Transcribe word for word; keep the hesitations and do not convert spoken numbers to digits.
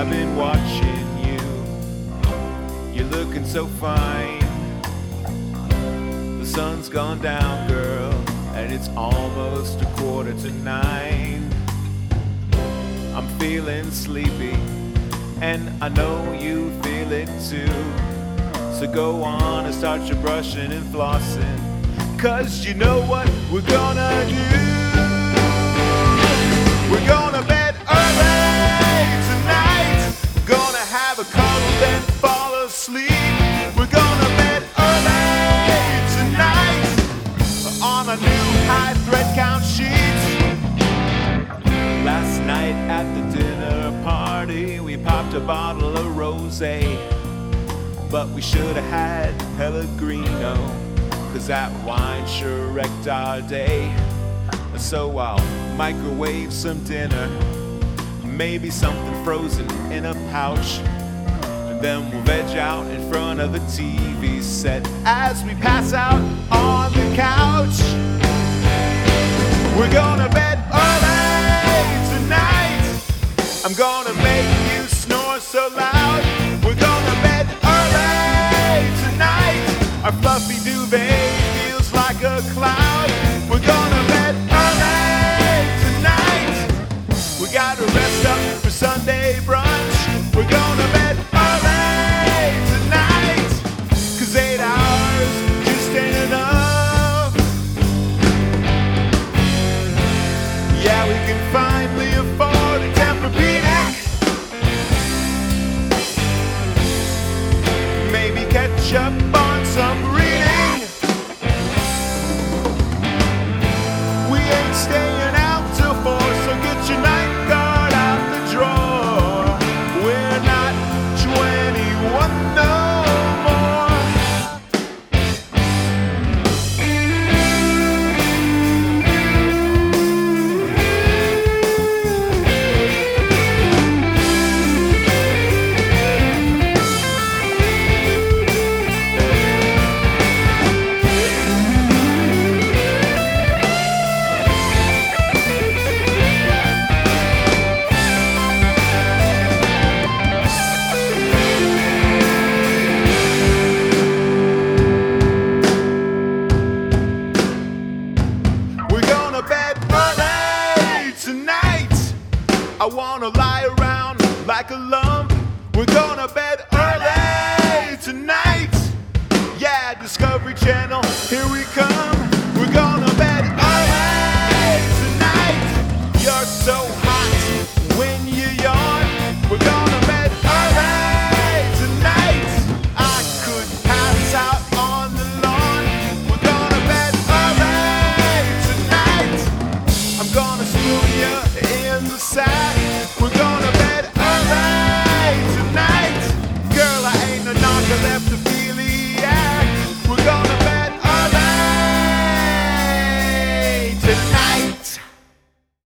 I've been watching you. You're looking so fine. The sun's gone down, girl, and it's almost a quarter to nine. I'm feeling sleepy, and I know you feel it too. So go on and start your brushing and flossing, 'cause you know what we're gonna do. We're gonna bed early tonight. We're gonna have a cuddle then fall asleep. We're gonna bed early tonight on a new high thread count sheet. Last night at the dinner party, we popped a bottle of rosé, but we should have had Pellegrino, 'cause that wine sure wrecked our day. So I'll microwave some dinner, maybe something frozen in a pouch, and then we'll veg out in front of the T V set as we pass out on the couch. We're gonna bed early tonight. I'm gonna make you snore so loud. We're gonna bed early tonight. Our fluffy duvet feels like a cloud. We're gonna bed early tonight. We gotta rest up for Sunday brunch. We're gonna bed early tonight, 'cause eight hours just ain't enough. Yeah, we can finally afford a Tempur-Pedic. Maybe catch up on some reading. We ain't staying out till four, so get your night guard out the drawer. We're not twenty-one no more. I wanna lie around like a lump. We're gonna bed early tonight. Yeah, Discovery Channel, here we come. We're gonna bed early tonight. You're so